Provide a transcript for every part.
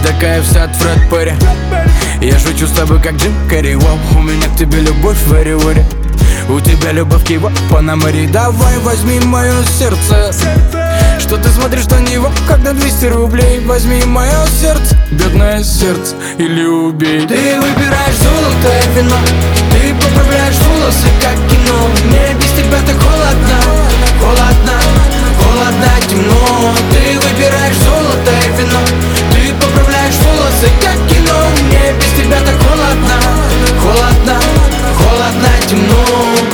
такая вся от Фред Перри. Я шучу с тобой как Джим Керри. Воу, у меня к тебе любовь вари-вари. У тебя любовь к его Панамари. Давай возьми мое сердце. Что ты смотришь на него, как на 200 рублей? Возьми мое сердце, бедное сердце, или убей. Ты выбираешь золотое вино, ты поправляешь волосы, как кино. Мне без тебя так холодно, холодно, холодно, темно. Ты выбираешь золотое вино, ты поправляешь волосы, как кино. Мне без тебя так холодно, холодно, холодно, темно.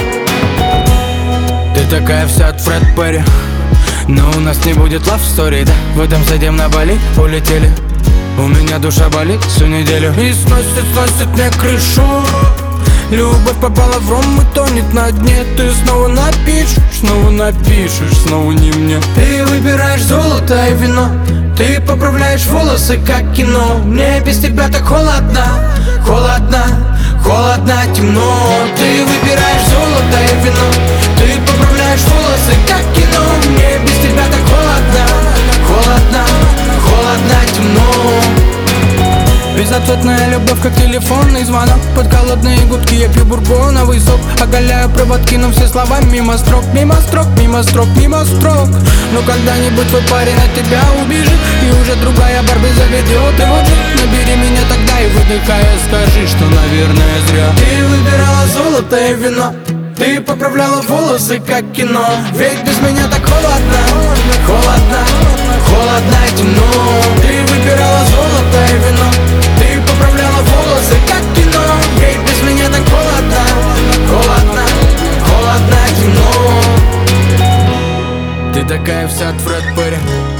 Ты такая вся от Фред Перри. Но у нас не будет love story, да? В этом зайдем на Бали, улетели. У меня душа болит всю неделю. И сносит мне крышу. Любовь попала в ром и тонет на дне. Ты снова напишешь, снова не мне. Ты выбираешь золотое вино, ты поправляешь волосы, как кино. Мне без тебя так холодно, холодно, холодно, темно. Ты выбираешь золотое вино, ты поправляешь волосы, как кино. Мне без тебя так холодно, холодно, холодно, темно. Безответная любовь, как телефонный звонок. Под голодные гудки я пью бурбоновый сок. Оголяю проводки, но все слова мимо строк. Мимо строк, мимо строк, мимо строк. Но когда-нибудь твой парень от тебя убежит, и уже другая Барби заведет его джип. Набери меня тогда и выдыхая скажи, что, наверное, зря. Ты выбирала золотое вино, ты поправляла волосы, как кино. Ведь без меня так холодно, холодно, холодно, темно. Ты выбирала золотое вино, ты поправляла волосы, как кино. Ведь без меня так холодно, холодно, холодно, темно. Ты такая вся от Фред Перри.